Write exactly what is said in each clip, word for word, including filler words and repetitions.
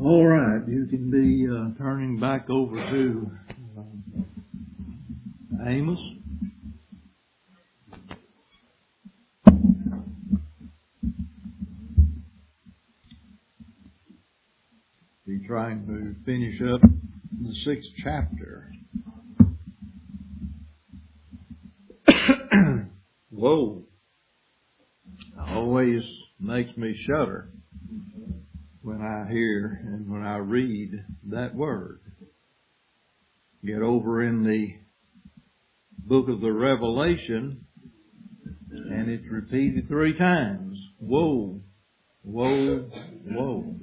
All right, you can be uh, turning back over to uh, Amos. Be trying to finish up the sixth chapter. Whoa. Always makes me shudder when I hear and when I read that word. Get over in the book of the Revelation, and it's repeated three times. Woe, woe, woe.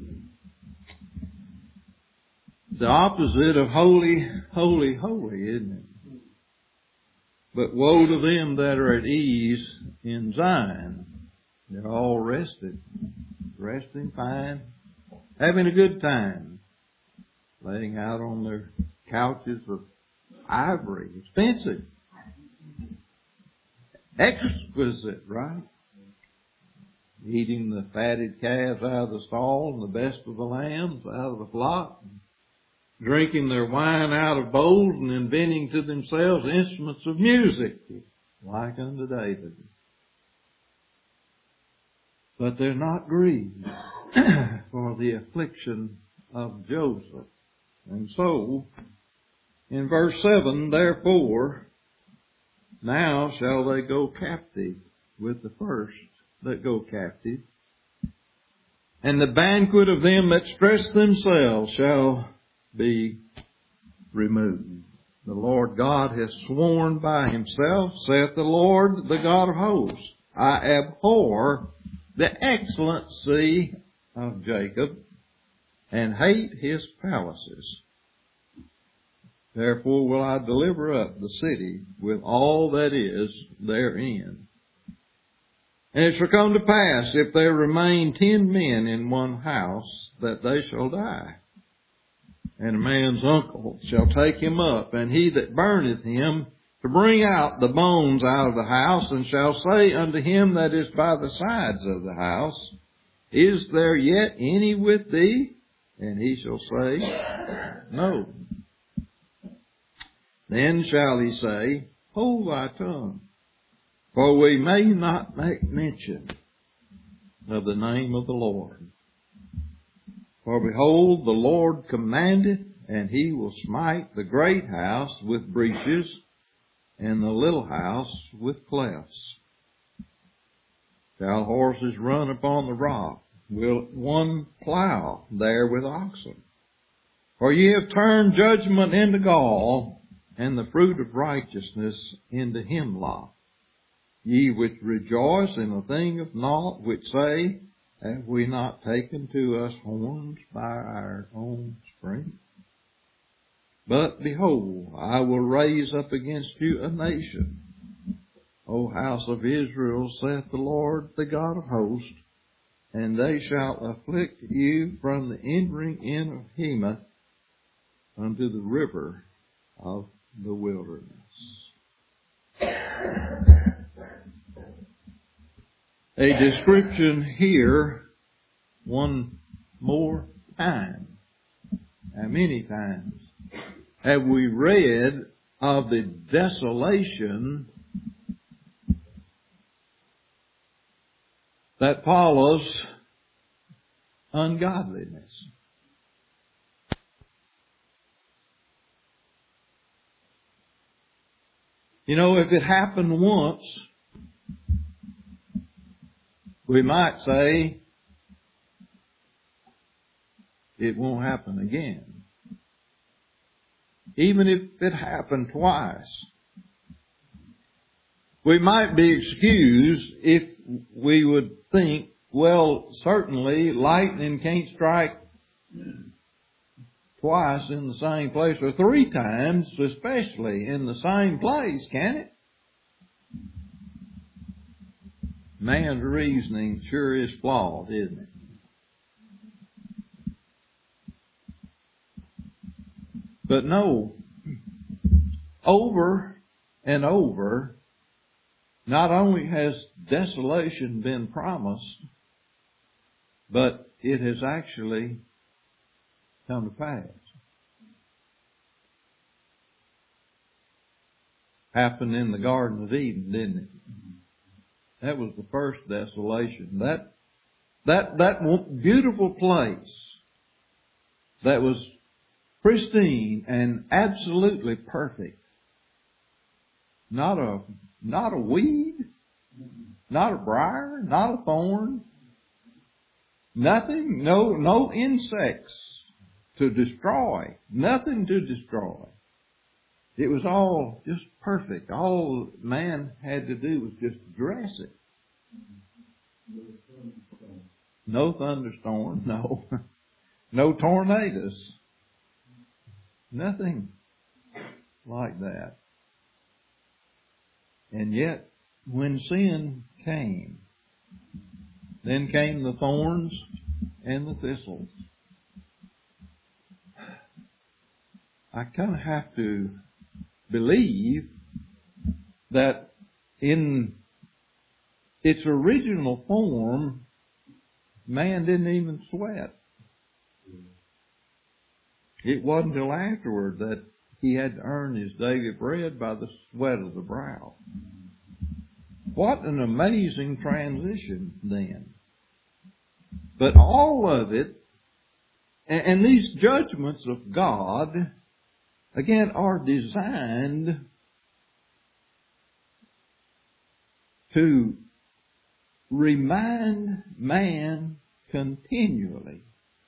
The opposite of holy, holy, holy, isn't it? But woe to them that are at ease in Zion. They're all rested, resting fine, having a good time, laying out on their couches of ivory, expensive, exquisite, right? Eating the fatted calves out of the stall and the best of the lambs out of the flock, drinking their wine out of bowls and inventing to themselves instruments of music, like unto David. But they're not grieved for the affliction of Joseph. And so, in verse seven, therefore, now shall they go captive with the first that go captive. And the banquet of them that stress themselves shall be removed. The Lord God has sworn by himself, saith the Lord, the God of hosts, I abhor the excellency of Jacob, and hate his palaces. Therefore will I deliver up the city with all that is therein. And it shall come to pass, if there remain ten men in one house, that they shall die. And a man's uncle shall take him up, and he that burneth him, to bring out the bones out of the house, and shall say unto him that is by the sides of the house, Is there yet any with thee? And he shall say, No. Then shall he say, Hold thy tongue, for we may not make mention of the name of the Lord. For behold, the Lord commandeth, and he will smite the great house with breaches, and the little house with clefts. Shall horses run upon the rock? Will one plow there with oxen? For ye have turned judgment into gall, and the fruit of righteousness into hemlock. Ye which rejoice in a thing of naught, which say, Have we not taken to us horns by our own strength? But behold, I will raise up against you a nation, O house of Israel, saith the Lord, the God of hosts, and they shall afflict you from the entering in of Hemath unto the river of the wilderness. A description here one more time. How many times have we read of the desolation that follows ungodliness? You know, if it happened once, we might say it won't happen again. Even if it happened twice, we might be excused if we would think, well, certainly lightning can't strike twice in the same place, or three times especially in the same place, can it? Man's reasoning sure is flawed, isn't it? But no, over and over, not only has desolation been promised, but it has actually come to pass. Happened in the Garden of Eden, didn't it? That was the first desolation. That, that, that beautiful place that was pristine and absolutely perfect. Not a, not a weed, not a briar, not a thorn, nothing, no, no insects to destroy, nothing to destroy. It was all just perfect. All man had to do was just dress it. No thunderstorm, no, no tornadoes, nothing like that. And yet, when sin came, then came the thorns and the thistles. I kind of have to believe that in its original form, man didn't even sweat. It wasn't until afterward that he had to earn his daily bread by the sweat of the brow. What an amazing transition then. But all of it, and these judgments of God, again, are designed to remind man continually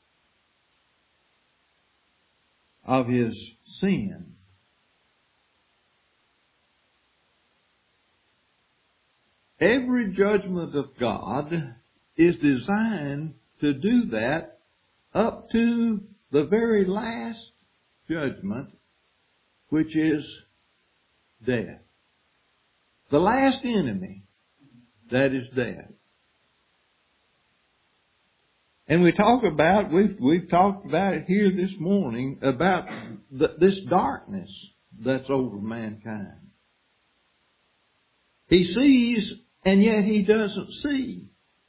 of his sin. Every judgment of God is designed to do that up to the very last judgment, which is death. The last enemy, that is death. And we talk about, we've, we've talked about it here this morning, about the, this darkness that's over mankind. He sees, and yet he doesn't see.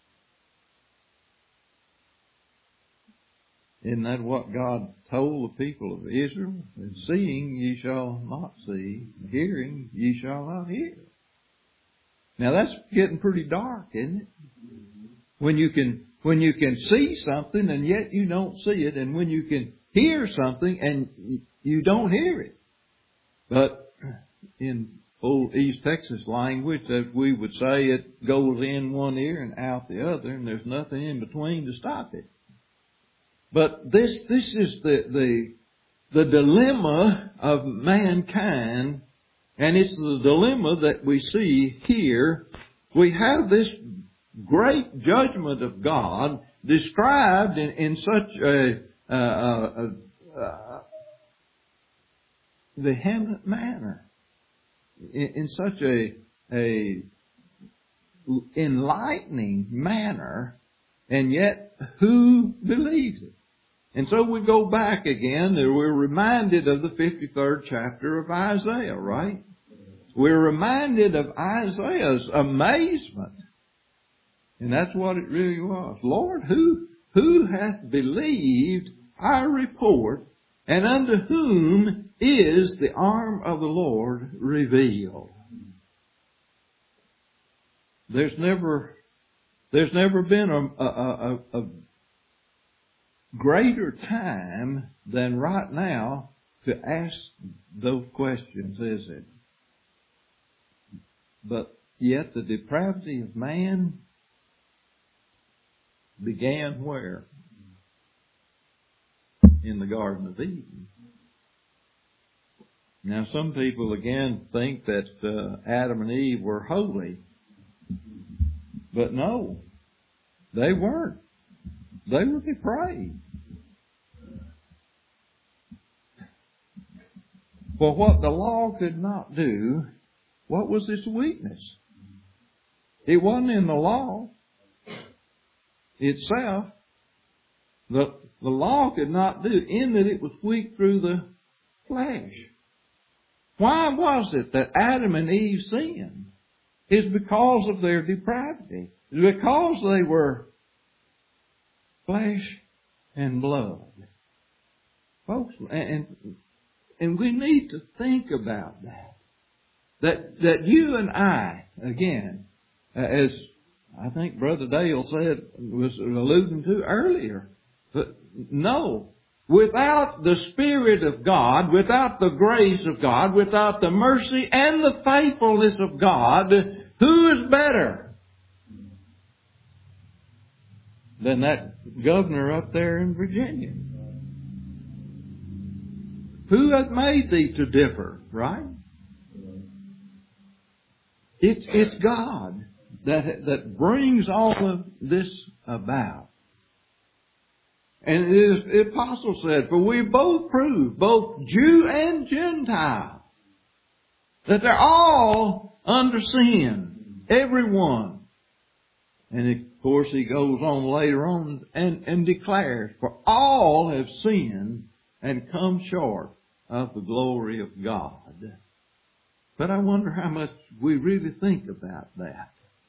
Isn't that what God told the people of Israel? Seeing ye shall not see, hearing ye shall not hear. Now that's getting pretty dark, isn't it? When you can, when you can see something and yet you don't see it, and when you can hear something and you don't hear it. But in old East Texas language, as we would say, it goes in one ear and out the other, and there's nothing in between to stop it. But this, this is the, the, the dilemma of mankind, and it's the dilemma that we see here. We have this great judgment of God described in, in such a, uh, uh, uh, vehement manner, in, in such a, a enlightening manner, and yet who believes it? And so we go back again, and we're reminded of the fifty-third chapter of Isaiah, right? We're reminded of Isaiah's amazement. And that's what it really was. Lord, who, who hath believed our report, and unto whom is the arm of the Lord revealed? There's never, there's never been a, a, a, a greater time than right now to ask those questions, is it? But yet the depravity of man began where? In the Garden of Eden. Now some people again think that uh, Adam and Eve were holy. But no, they weren't. They were depraved. For what the law could not do, what was its weakness? It wasn't in the law itself. The, the law could not do, in that it was weak through the flesh. Why was it that Adam and Eve sinned? It's because of their depravity. It's because they were flesh and blood. Folks, and, and we need to think about that. That, that you and I, again, as I think Brother Dale said, was alluding to earlier, but no, without the Spirit of God, without the grace of God, without the mercy and the faithfulness of God, who is better than that governor up there in Virginia? Who hath made thee to differ, right? It's, it's God that, that brings all of this about. And as the apostle said, for we both prove, both Jew and Gentile, that they're all under sin. Everyone. And of course he goes on later on and, and declares, for all have sinned and come short of the glory of God. But I wonder how much we really think about that.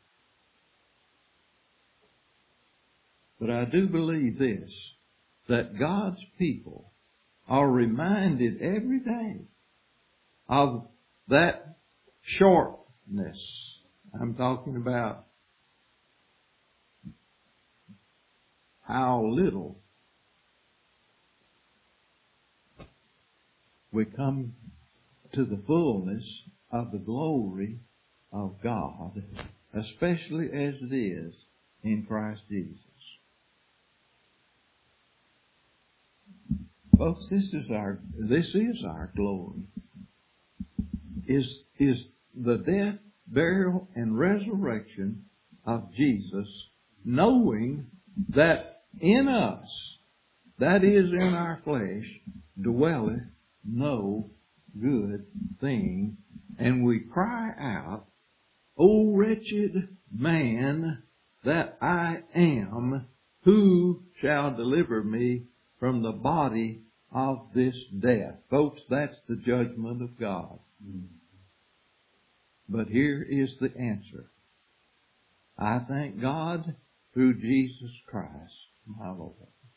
But I do believe this, that God's people are reminded every day of that shortness. I'm talking about how little we come to the fullness of the glory of God, especially as it is in Christ Jesus. Folks, this is our this is our glory. Is is the death, burial, and resurrection of Jesus, knowing that in us, that is in our flesh, dwelleth no good thing, and we cry out, O wretched man that I am, who shall deliver me from the body of this death? Folks, that's the judgment of God. Mm. But here is the answer. I thank God through Jesus Christ, my Lord.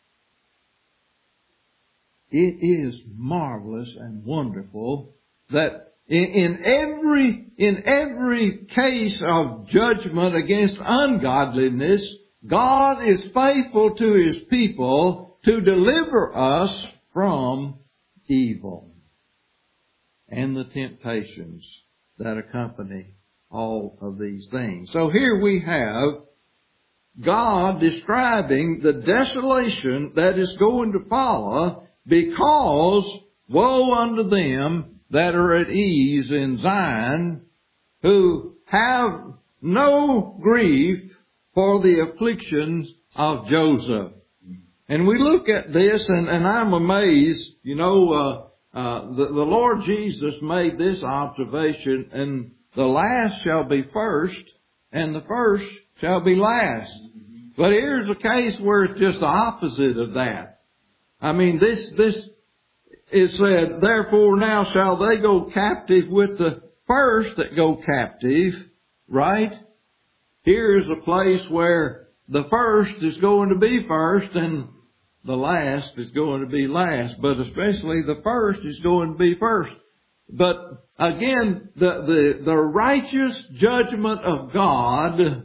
It is marvelous and wonderful that in, in every in every case of judgment against ungodliness, God is faithful to His people to deliver us from evil and the temptations that accompany all of these things. So here we have God describing the desolation that is going to follow, because woe unto them that are at ease in Zion, who have no grief for the afflictions of Joseph. And we look at this, and, and I'm amazed, you know, uh, uh, the, the Lord Jesus made this observation, and the last shall be first, and the first shall be last. But here's a case where it's just the opposite of that. I mean, this, this is said, therefore now shall they go captive with the first that go captive, right? Here's a place where the first is going to be first and the last is going to be last, but especially the first is going to be first. But again, the, the, the righteous judgment of God,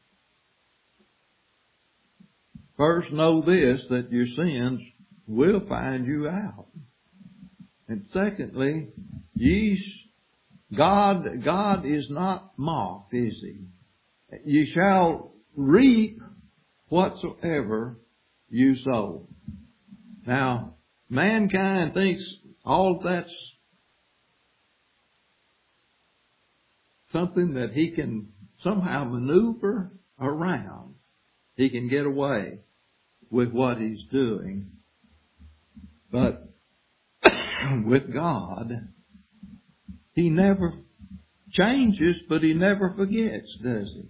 first know this, that your sins will find you out. And secondly, ye, God, God is not mocked, is He? Ye shall reap whatsoever you sow. Now, mankind thinks all that's something that he can somehow maneuver around. He can get away with what he's doing. But with God, He never changes, but He never forgets, does He?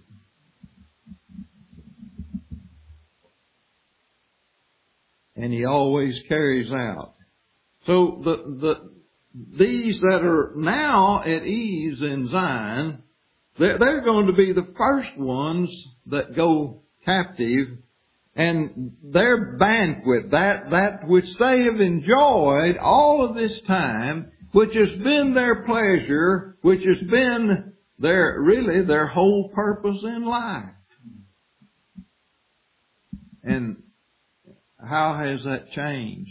And He always carries out. So the the these that are now at ease in Zion, they're, they're going to be the first ones that go captive. And their banquet, that, that which they have enjoyed all of this time, which has been their pleasure, which has been their, really their whole purpose in life. And how has that changed?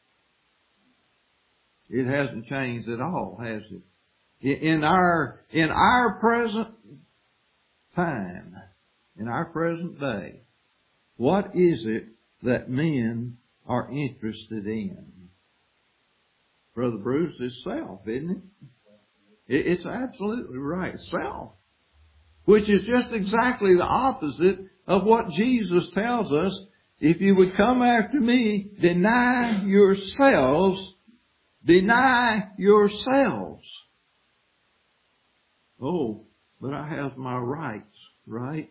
It hasn't changed at all, has it? In our, in our present time, in our present day, what is it that men are interested in? Brother Bruce, it's self, isn't it? It's absolutely right. Self. Which is just exactly the opposite of what Jesus tells us. If you would come after me, deny yourselves. Deny yourselves. Oh, but I have my rights, right?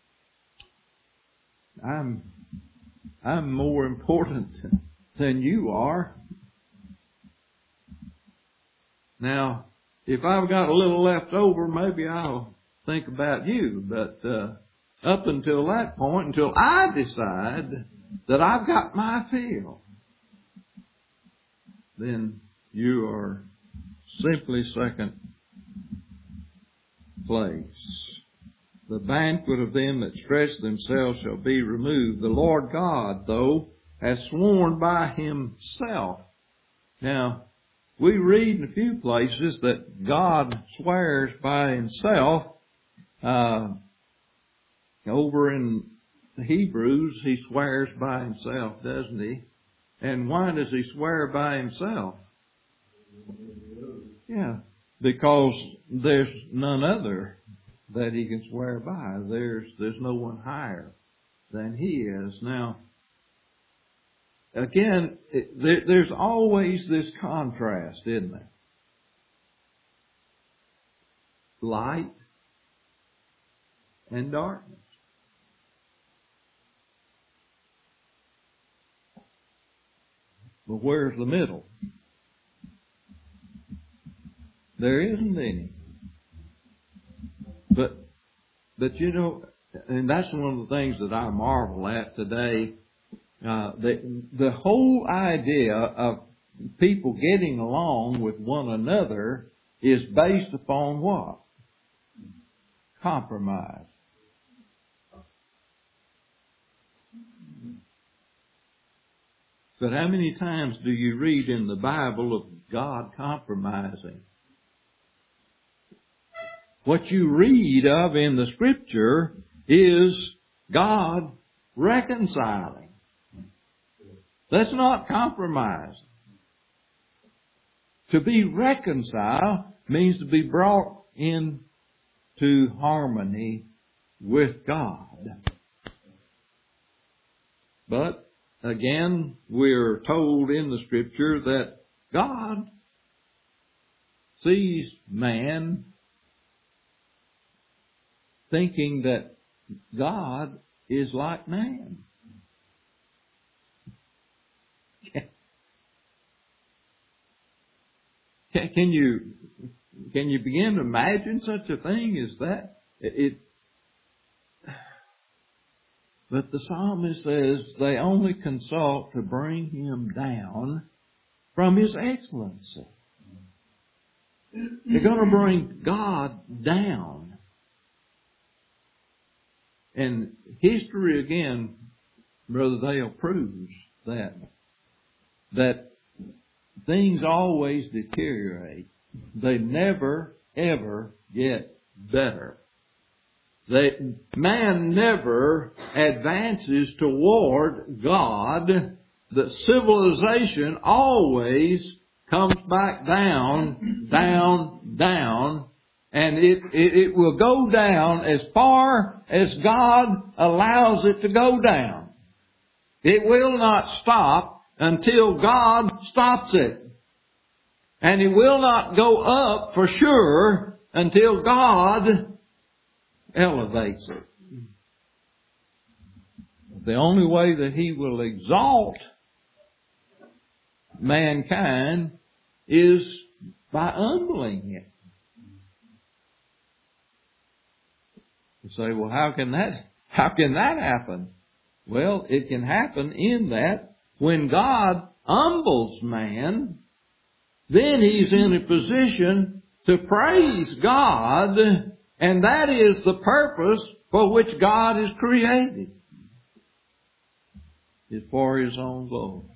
I'm, I'm more important than you are. Now, if I've got a little left over, maybe I'll think about you. But uh, up until that point, until I decide that I've got my fill, then you are simply second place. The banquet of them that stretch themselves shall be removed. The Lord God, though, has sworn by Himself. Now, we read in a few places that God swears by Himself. Uh, over in the Hebrews, He swears by Himself, doesn't He? And why does He swear by Himself? Yeah, because there's none other that He can swear by. There's, there's no one higher than He is. Now, again, it, there, there's always this contrast, isn't there? Light and darkness. But where's the middle? There isn't any. But, but you know, and that's one of the things that I marvel at today. Uh, the, the whole idea of people getting along with one another is based upon what? Compromise. But how many times do you read in the Bible of God compromising? What you read of in the Scripture is God reconciling. That's not compromise. To be reconciled means to be brought into harmony with God. But again, we're told in the Scripture that God sees man thinking that God is like man. Can you can you begin to imagine such a thing as that? It, it, but the psalmist says they only consult to bring him down from his excellency. They're going to bring God down. And history again, Brother Dale, proves that that things always deteriorate. They never, ever get better. They, man never advances toward God. The civilization always comes back down, down, down, and it, it, it will go down as far as God allows it to go down. It will not stop until God stops it. And it will not go up for sure until God elevates it. The only way that He will exalt mankind is by humbling it. You say, well, how can that, how can that happen? Well, it can happen in that when God humbles man, then he's in a position to praise God, and that is the purpose for which God is created. It's for His own glory.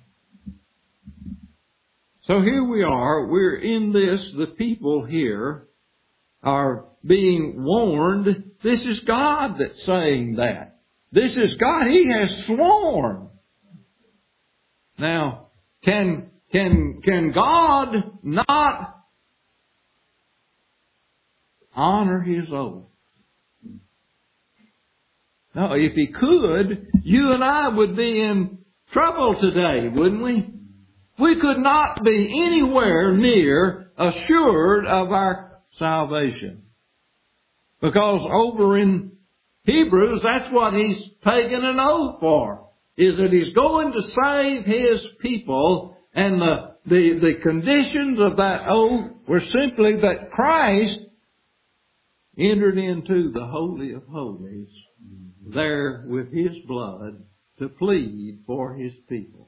So here we are, we're in this, the people here are being warned. This is God that's saying that. This is God. He has sworn. Now, can, can, can God not honor His oath? No, if He could, you and I would be in trouble today, wouldn't we? We could not be anywhere near assured of our salvation. Because over in Hebrews, that's what He's taken an oath for. Is that He's going to save His people, and the, the, the conditions of that oath were simply that Christ entered into the Holy of Holies there with His blood to plead for His people.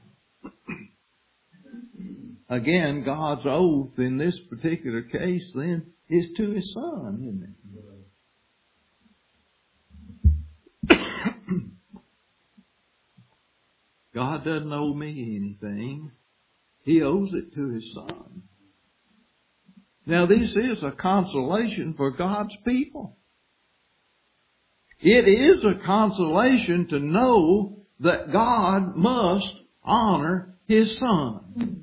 Again, God's oath in this particular case then is to His Son, isn't it? God doesn't owe me anything. He owes it to His Son. Now this is a consolation for God's people. It is a consolation to know that God must honor His Son.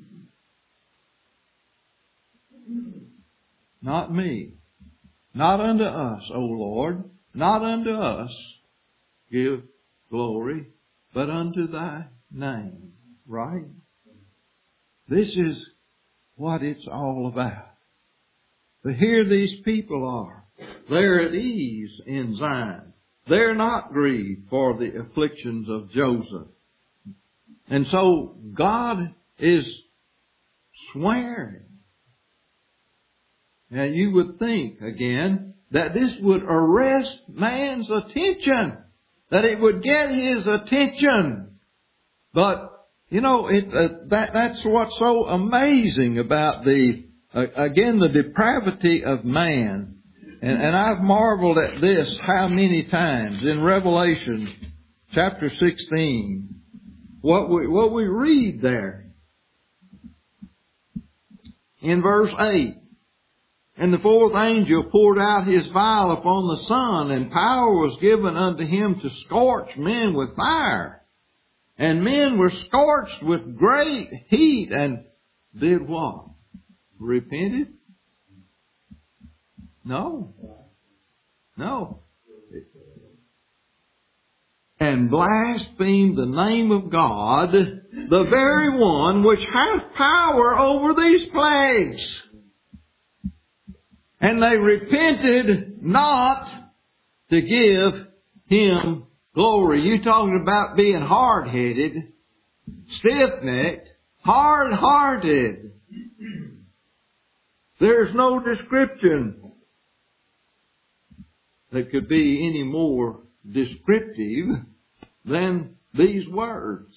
Not me. Not unto us, O Lord. Not unto us give glory, but unto Thy name. Right? This is what it's all about. But here these people are. They're at ease in Zion. They're not grieved for the afflictions of Joseph. And so God is swearing. Now you would think, again, that this would arrest man's attention. That it would get his attention. But, you know, it, uh, that, that's what's so amazing about the, uh, again, the depravity of man. And, and I've marveled at this how many times in Revelation chapter sixteen. What we, what we read there in verse eight. And the fourth angel poured out his vial upon the sun, and power was given unto him to scorch men with fire. And men were scorched with great heat, and did what? Repented? No. No. And blasphemed the name of God, the very one which hath power over these plagues. And they repented not to give Him glory. You talking about being hard-headed, stiff-necked, hard-hearted. There's no description that could be any more descriptive than these words.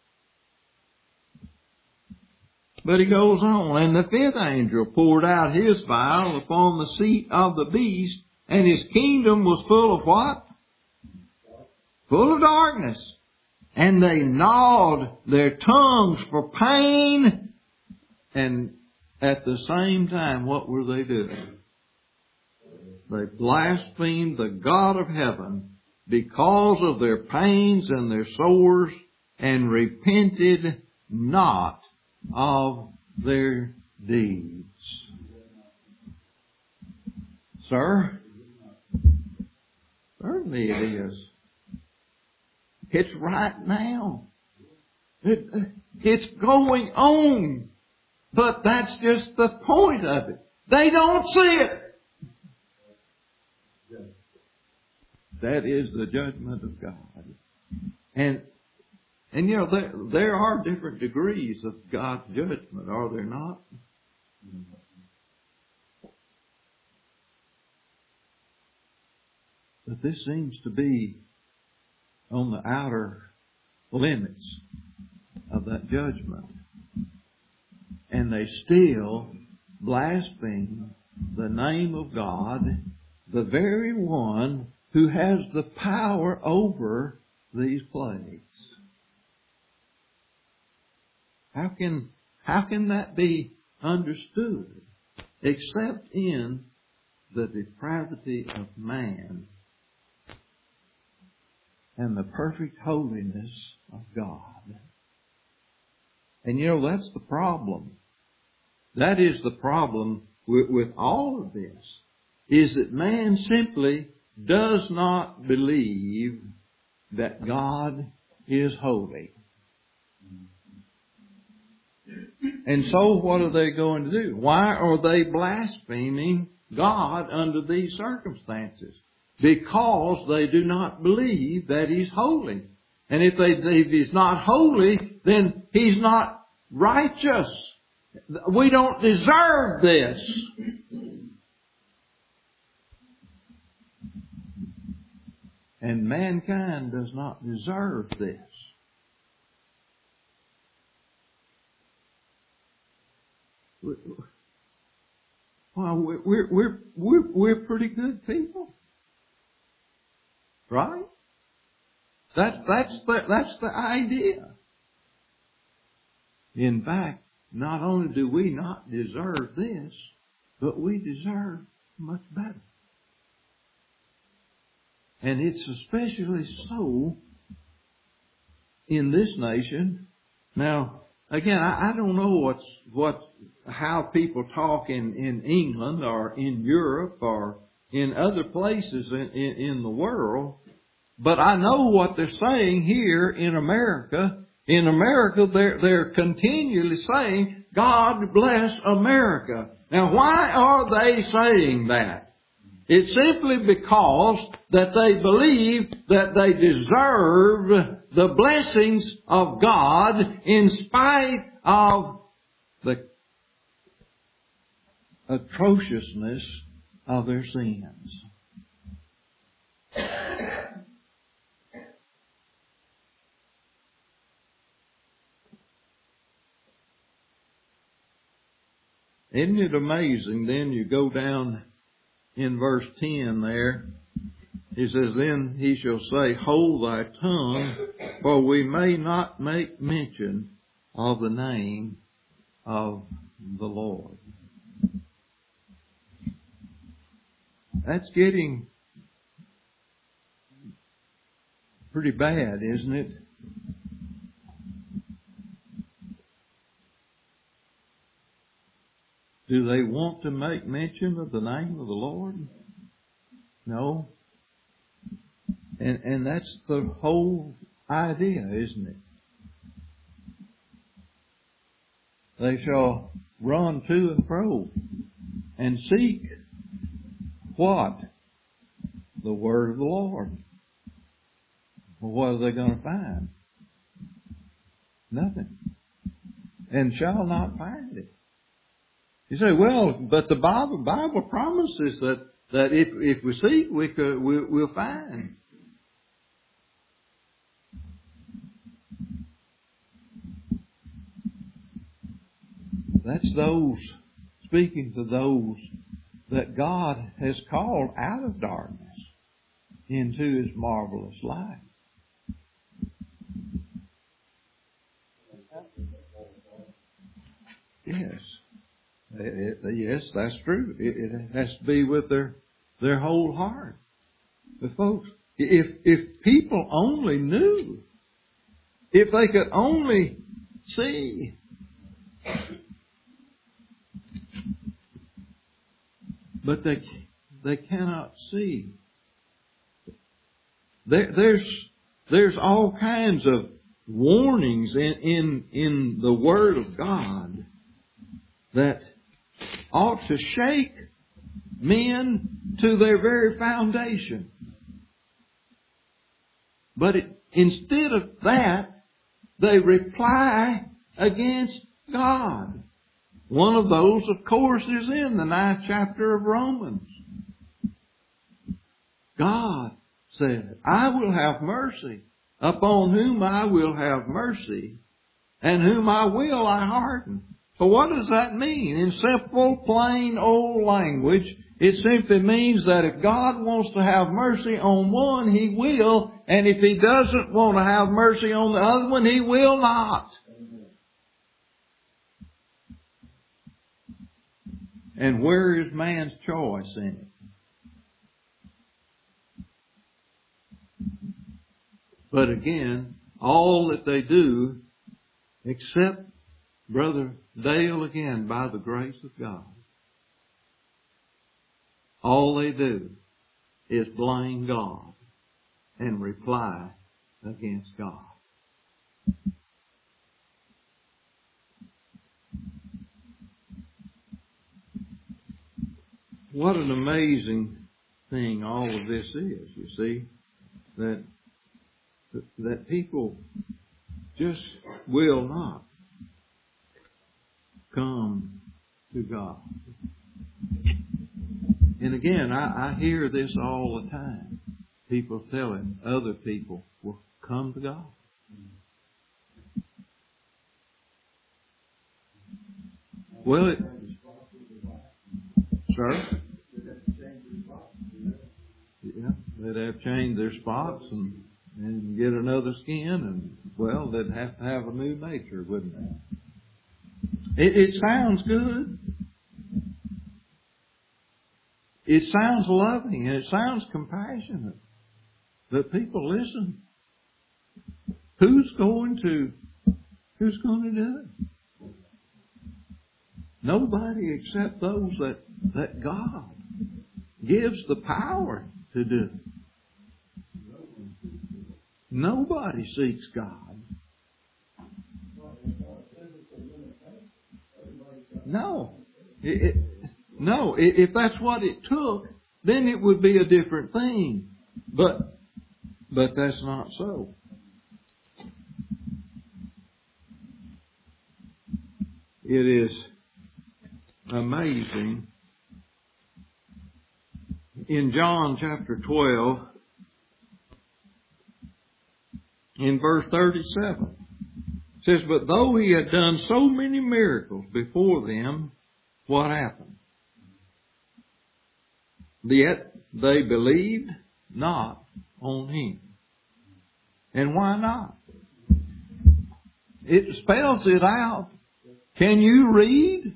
But he goes on, and the fifth angel poured out his vial upon the seat of the beast, and his kingdom was full of what? Full of darkness. And they gnawed their tongues for pain, and at the same time, what were they doing? They blasphemed the God of heaven because of their pains and their sores, and repented not of their deeds. Sir? Certainly it is. It's right now. It, it's going on. But that's just the point of it. They don't see it. That is the judgment of God. And And you know, there, there are different degrees of God's judgment, are there not? But this seems to be on the outer limits of that judgment. And they still blaspheme the name of God, the very one who has the power over these plagues. How can, how can that be understood except in the depravity of man and the perfect holiness of God? And you know, that's the problem. That is the problem with, with all of this, is that man simply does not believe that God is holy. And so what are they going to do? Why are they blaspheming God under these circumstances? Because they do not believe that He's holy. And if, they, if He's not holy, then He's not righteous. We don't deserve this. And mankind does not deserve this. Well, we're, we're, we're, we're pretty good people. Right? That, that's, the, that's the idea. In fact, not only do we not deserve this, but we deserve much better. And it's especially so in this nation. Now, again, I, I don't know what's, what, how people talk in, in England or in Europe or in other places in, in, in the world, but I know what they're saying here in America. In America, they're, they're continually saying, God bless America. Now, why are they saying that? It's simply because that they believe that they deserve the blessings of God in spite of the atrociousness of their sins. Isn't it amazing? Then you go down in verse ten there. He says, then he shall say, hold thy tongue, for we may not make mention of the name of the Lord. That's getting pretty bad, isn't it? Do they want to make mention of the name of the Lord? No. And, and that's the whole idea, isn't it? They shall run to and fro and seek what? The word of the Lord. Well, what are they going to find? Nothing. And shall not find it. You say, well, but the Bible, Bible promises that, that if, if we seek, we could, we, we'll find. That's those, speaking to those that God has called out of darkness into His marvelous light. Yes. It, it, yes, that's true. It, it has to be with their, their whole heart. But folks, if, if people only knew, if they could only see, but they, they cannot see. There, there's, there's all kinds of warnings in, in, in the Word of God that ought to shake men to their very foundation. But it, instead of that, they reply against God. One of those, of course, is in the ninth chapter of Romans. God said, I will have mercy upon whom I will have mercy, and whom I will I harden. So what does that mean? In simple, plain, old language, it simply means that if God wants to have mercy on one, He will, and if He doesn't want to have mercy on the other one, He will not. And where is man's choice in it? But again, all that they do, except Brother Dale again, by the grace of God, all they do is blame God and reply against God. What an amazing thing all of this is, you see, that that people just will not come to God. And again, I, I hear this all the time. People telling other people, well, come to God. Well, it, sir? Yeah, they'd have changed their spots and, and get another skin, and, well, they'd have to have a new nature, wouldn't they? It, it sounds good. It sounds loving, and it sounds compassionate. But people, listen. Who's going to, who's going to do it? Nobody except those that, that God gives the power to do it. Nobody seeks God. No. It, it, no, if that's what it took, then it would be a different thing. But, but that's not so. It is amazing. In John chapter twelve, in verse thirty-seven, it says, but though He had done so many miracles before them, what happened? Yet they believed not on Him. And why not? It spells it out. Can you read?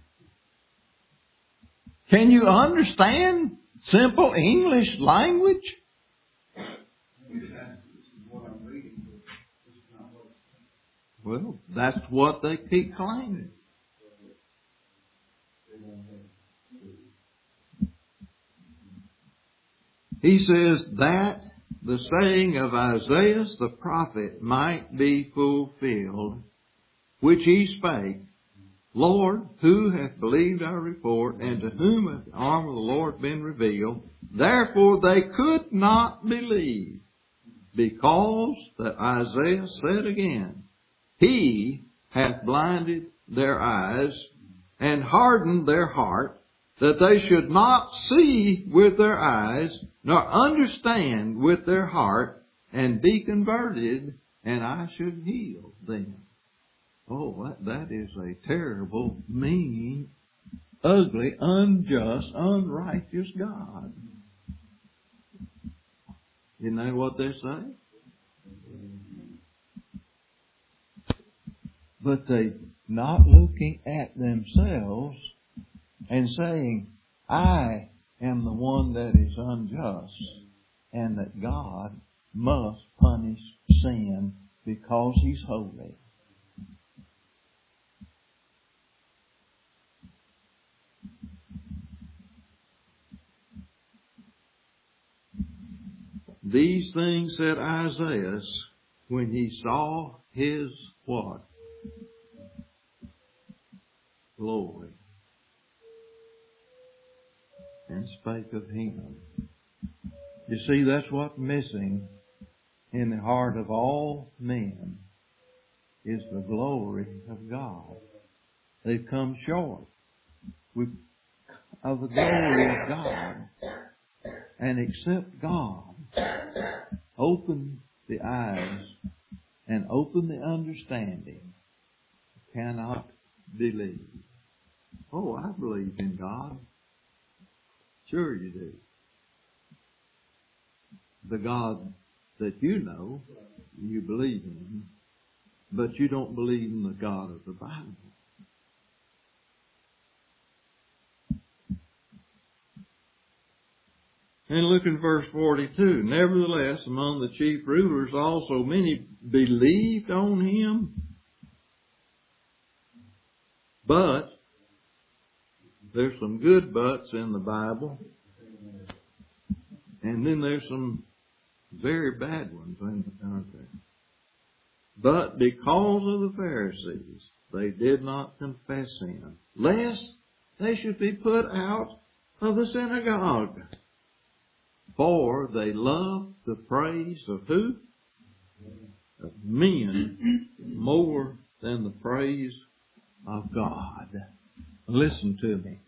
Can you understand simple English language? Well, that's what they keep claiming. He says that the saying of Isaiah the prophet might be fulfilled, which he spake, Lord, who hath believed our report, and to whom hath the arm of the Lord been revealed? Therefore they could not believe, because that Isaiah said again, He hath blinded their eyes and hardened their heart, that they should not see with their eyes, nor understand with their heart, and be converted, and I should heal them. Oh, that, that is a terrible, mean, ugly, unjust, unrighteous God. Isn't that what they say? But they not looking at themselves and saying, I am the one that is unjust, and that God must punish sin because He's holy. These things said Isaiah when he saw his what? Glory. And spake of Him. You see, that's what's missing in the heart of all men, is the glory of God. They've come short with, of the glory of God. And except God open the eyes and open the understanding cannot believe. Oh, I believe in God. Sure you do. The God that you know, you believe in, but you don't believe in the God of the Bible. And look in verse forty-two. Nevertheless, among the chief rulers also many believed on him. But, there's some good buts in the Bible. And then there's some very bad ones, aren't there? But because of the Pharisees, they did not confess him, lest they should be put out of the synagogue. For they love the praise of who? Of men more than the praise of God. Listen to me.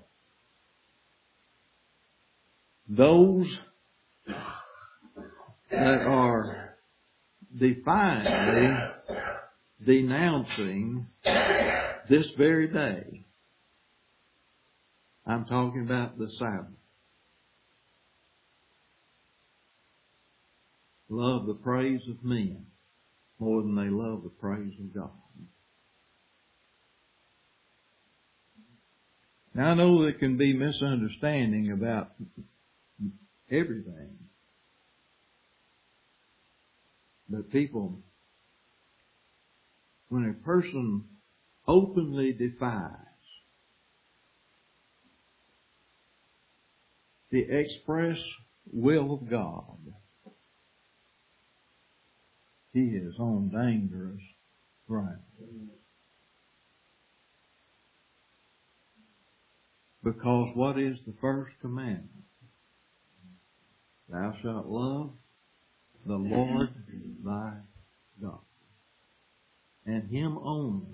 Those that are defiantly denouncing this very day, I'm talking about the Sabbath, love the praise of men more than they love the praise of God. Now I know there can be misunderstanding about everything. But people, when a person openly defies the express will of God, he is on dangerous ground. Because what is the first commandment? Thou shalt love the Lord thy God, and him only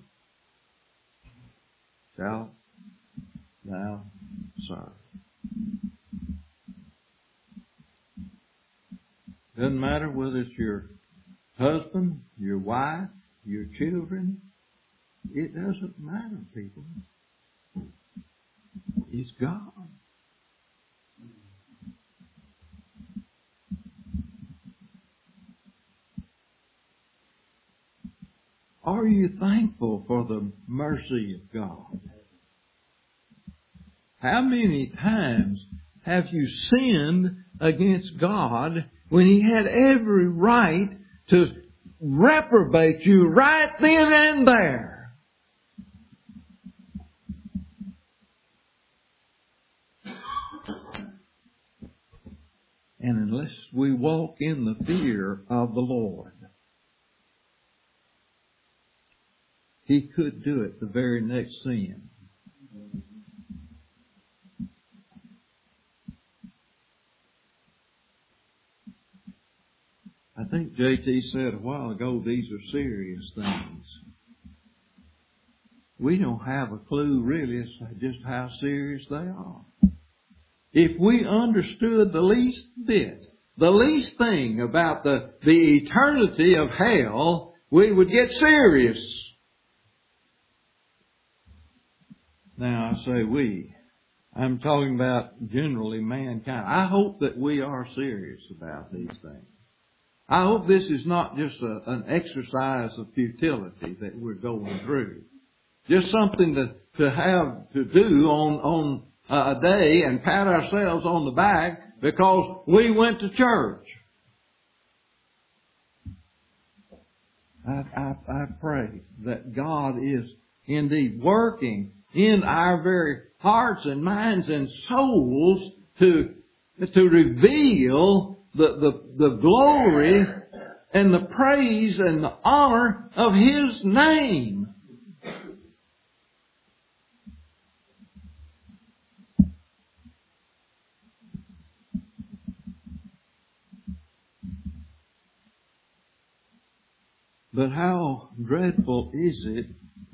shalt thou serve. Doesn't matter whether it's your husband, your wife, your children. It doesn't matter, people. It's God. Are you thankful for the mercy of God? How many times have you sinned against God when He had every right to reprobate you right then and there? And unless we walk in the fear of the Lord, He could do it the very next sin. I think J T said a while ago, these are serious things. We don't have a clue really as to just how serious they are. If we understood the least bit, the least thing about the, the eternity of hell, we would get serious. Now I say we. I'm talking about generally mankind. I hope that we are serious about these things. I hope this is not just a, an exercise of futility that we're going through. Just something to, to have to do on, on a day and pat ourselves on the back because we went to church. I, I, I pray that God is indeed working in our very hearts and minds and souls to, to reveal the, the, the glory and the praise and the honor of His name. But how dreadful is it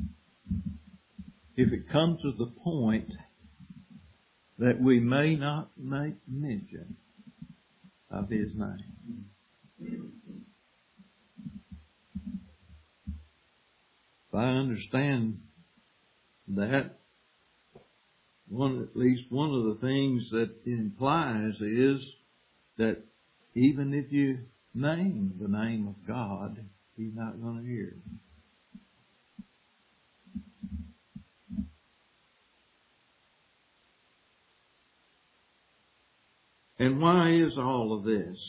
if it comes to the point that we may not make mention of His name? I understand that, one, at least one of the things that it implies is that even if you name the name of God, He's not going to hear. And why is all of this?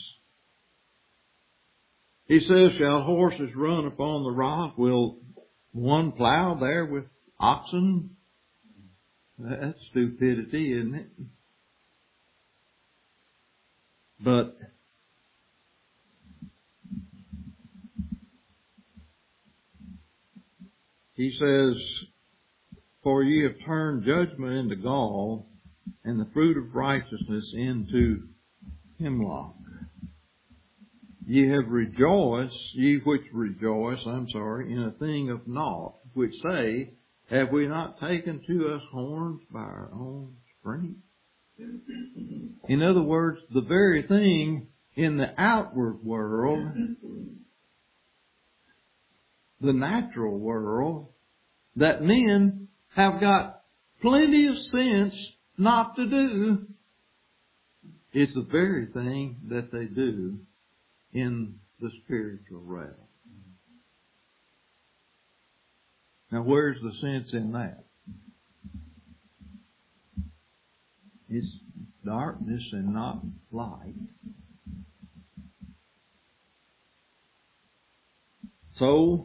He says, shall horses run upon the rock? Will one plow there with oxen? That's stupidity, isn't it? But he says, for ye have turned judgment into gall, and the fruit of righteousness into hemlock. Ye have rejoiced, ye which rejoice, I'm sorry, in a thing of naught, which say, have we not taken to us horns by our own strength? In other words, the very thing in the outward world, the natural world, that men have got plenty of sense not to do, it's the very thing that they do in the spiritual realm. Now, where's the sense in that? It's darkness and not light. So,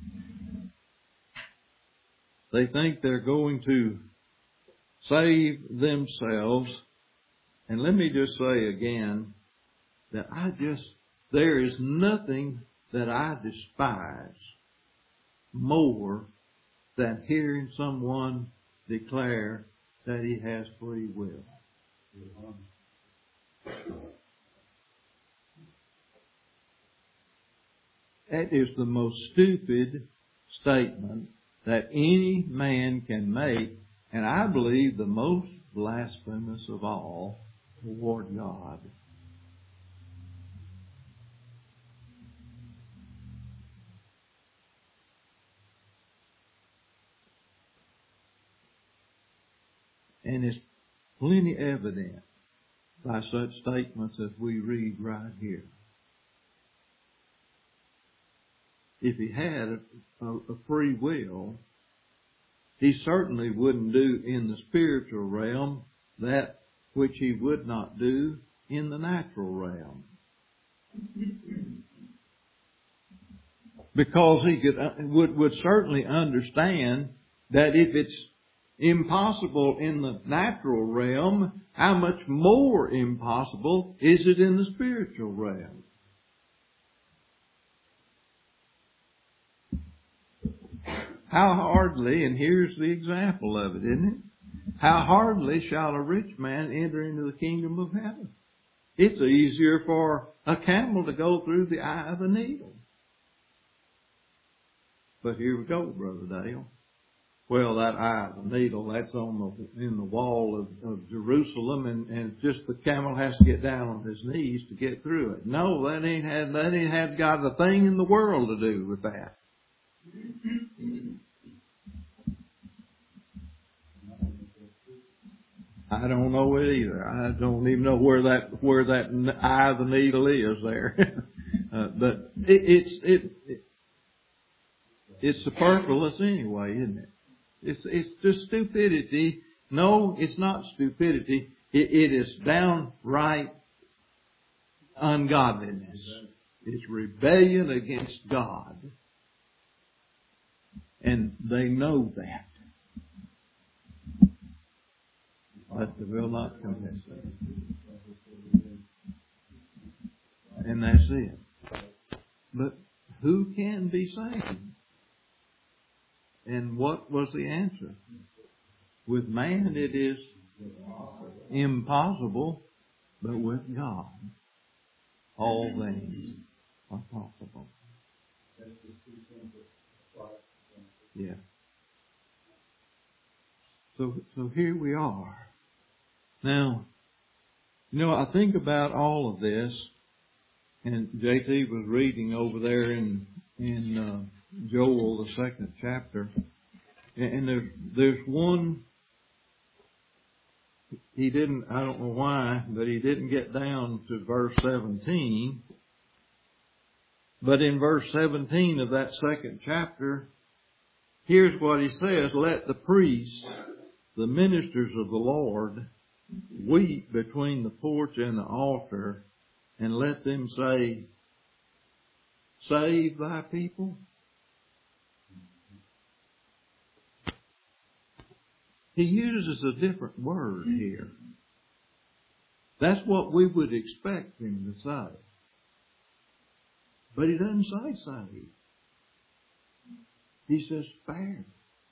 they think they're going to save themselves. And let me just say again that I just, there is nothing that I despise more than hearing someone declare that he has free will. That is the most stupid statement that any man can make, and I believe the most blasphemous of all toward God. And it's plenty evident by such statements as we read right here. If he had a, a free will, he certainly wouldn't do in the spiritual realm that which he would not do in the natural realm. Because he could, would, would certainly understand that if it's impossible in the natural realm, how much more impossible is it in the spiritual realm? How hardly, and here's the example of it, isn't it? How hardly shall a rich man enter into the kingdom of heaven? It's easier for a camel to go through the eye of a needle. But here we go, Brother Dale. Well, that eye of the needle, that's on the, in the wall of, of Jerusalem, and, and just the camel has to get down on his knees to get through it. No, that ain't had, that ain't had got a thing in the world to do with that. I don't know it either. I don't even know where that where that eye of the needle is there. uh, but it, it's it, it it's superfluous anyway, isn't it? It's it's just stupidity. No, it's not stupidity. It, it is downright ungodliness. It's rebellion against God. And they know that. But they will not confess it. And that's it. But who can be saved? And what was the answer? With man it is impossible, but with God all things are possible. Yeah. So, so here we are. Now, you know, I think about all of this, and J T was reading over there in in uh, Joel, the second chapter. And there's, there's one, he didn't, I don't know why, but he didn't get down to verse seventeen. But in verse seventeen of that second chapter, here's what he says: let the priests, the ministers of the Lord, weep between the porch and the altar, and let them say, save thy people. He uses a different word here. That's what we would expect him to say. But he doesn't say save. He says spare.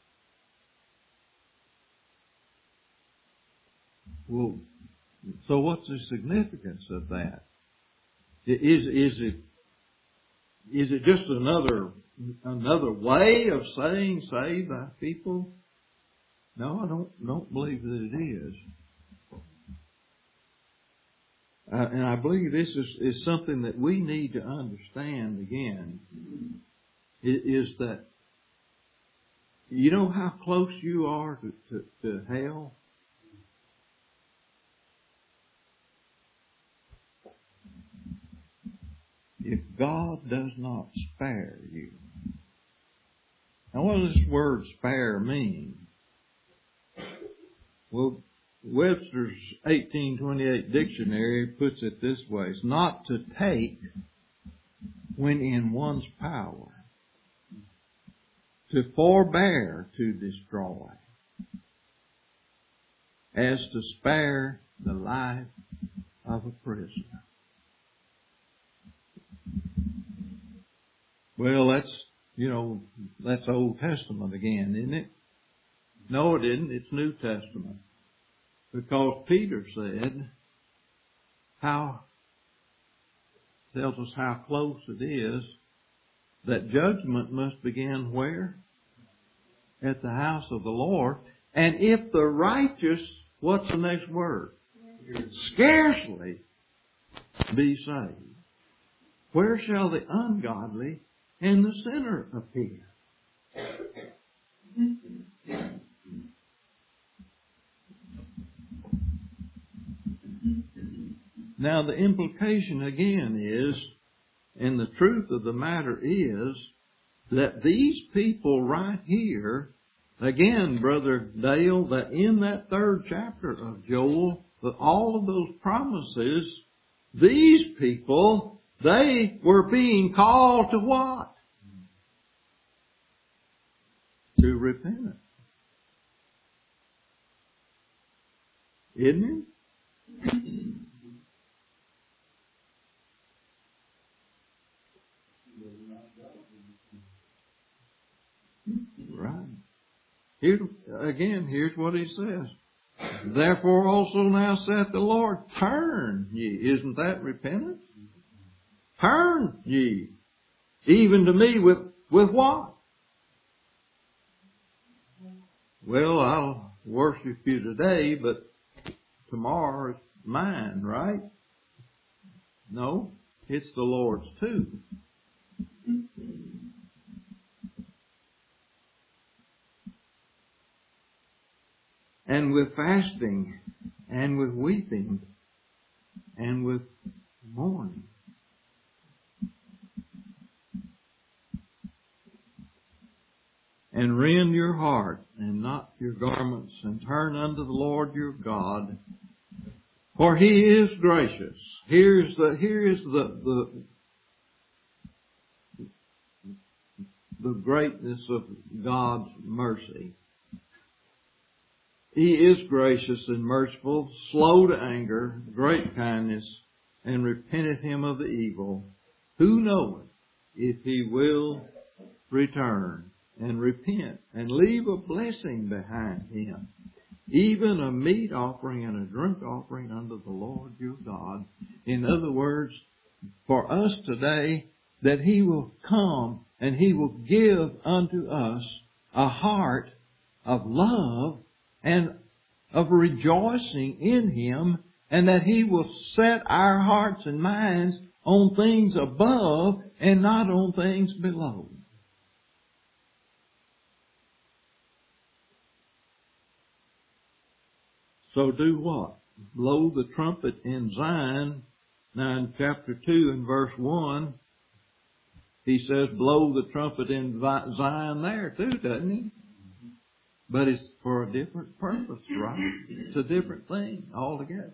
Well, so what's the significance of that? Is, is it, is it just another, another way of saying save thy people? No, I don't, don't believe that it is. Uh, and I believe this is, is something that we need to understand again. It is that, you know how close you are to, to, to hell? If God does not spare you. Now what does this word spare mean? Well, Webster's eighteen twenty-eight dictionary puts it this way: it's not to take when in one's power, to forbear to destroy, as to spare the life of a prisoner. Well, that's, you know, that's Old Testament again, isn't it? No, it isn't. It's New Testament. Because Peter said, how, tells us how close it is that judgment must begin where? At the house of the Lord. And if the righteous, what's the next word? Scarcely be saved, where shall the ungodly and the sinner appear? Now the implication again is, and the truth of the matter is, that these people right here, again, Brother Dale, that in that third chapter of Joel, that all of those promises, these people, they were being called to what? To repentance. Isn't it? Right. Here, again, here's what he says. Therefore also now saith the Lord, turn ye. Isn't that repentance? Turn ye. Even to me with, with what? Well, I'll worship you today, but tomorrow is mine, right? No, it's the Lord's too. And with fasting, and with weeping, and with mourning. And rend your heart, and not your garments, and turn unto the Lord your God, for He is gracious. Here's the here is the the the greatness of God's mercy. He is gracious and merciful, slow to anger, great kindness, and repenteth him of the evil. Who knoweth if he will return and repent and leave a blessing behind him, even a meat offering and a drink offering unto the Lord your God. In other words, for us today, that He will come and He will give unto us a heart of love and of rejoicing in Him, and that He will set our hearts and minds on things above and not on things below. So do what? Blow the trumpet in Zion. Now in chapter two and verse one, he says blow the trumpet in Zion there too, doesn't he? But it's for a different purpose, right? It's a different thing altogether.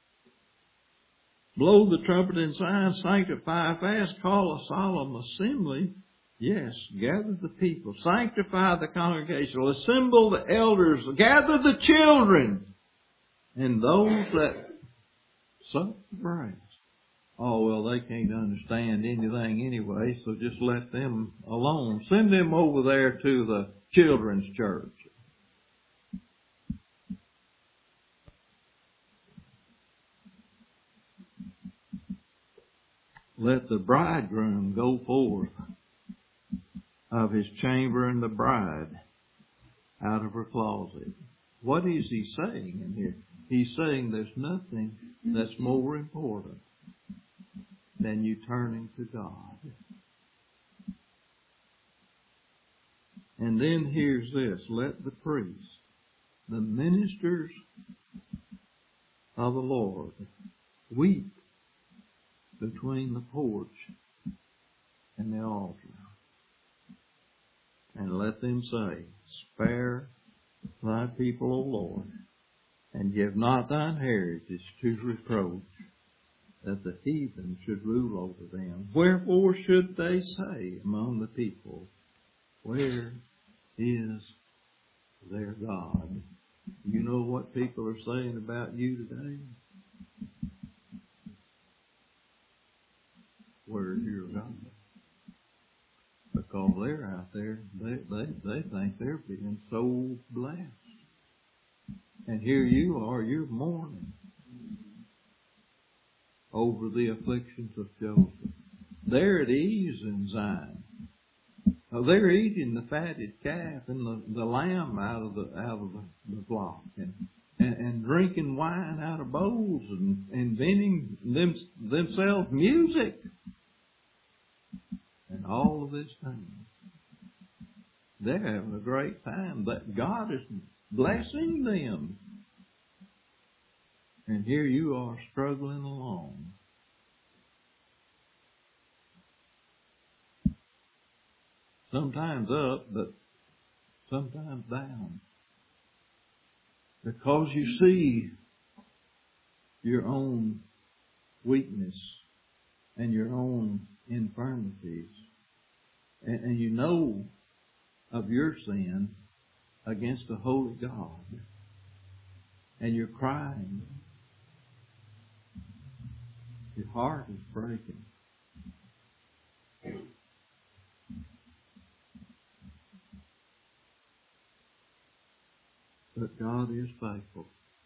Blow the trumpet in Zion, sanctify a fast, call a solemn assembly. Yes, gather the people, sanctify the congregation, assemble the elders, gather the children, and those that suck the breast. Oh, well, they can't understand anything anyway, so just let them alone. Send them over there to the children's church. Let the bridegroom go forth of his chamber and the bride out of her closet. What is he saying in here? He's saying there's nothing that's more important than you turning to God. And then here's this. Let the priests, the ministers of the Lord, weep between the porch and the altar. And let them say, spare thy people, O Lord, and give not thine heritage to reproach, that the heathen should rule over them. Wherefore should they say among the people, where is their God? You know what people are saying about you today? Where's your God? Because they're out there, they, they, they think they're being so blessed. And here you are, you're mourning over the afflictions of Joseph. They're at ease in Zion. Oh, they're eating the fatted calf and the, the lamb out of the out of the, the flock, and, and and drinking wine out of bowls, and inventing them, themselves music. And all of this time, they're having a great time. But God is blessing them. And here you are struggling along. Sometimes up, but sometimes down. Because you see your own weakness and your own infirmities. And, and you know of your sin against the holy God. And you're crying. Your heart is breaking. But God is faithful.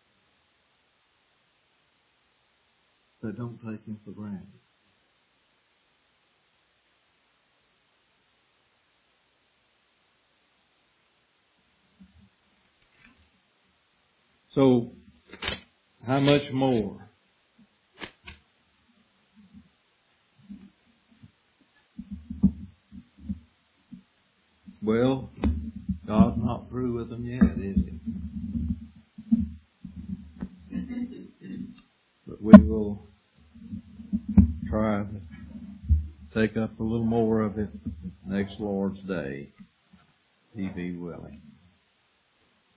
So don't take Him for granted. So, how much more? Well, God's not through with them yet, is He? But we will try to take up a little more of it next Lord's Day, He be willing.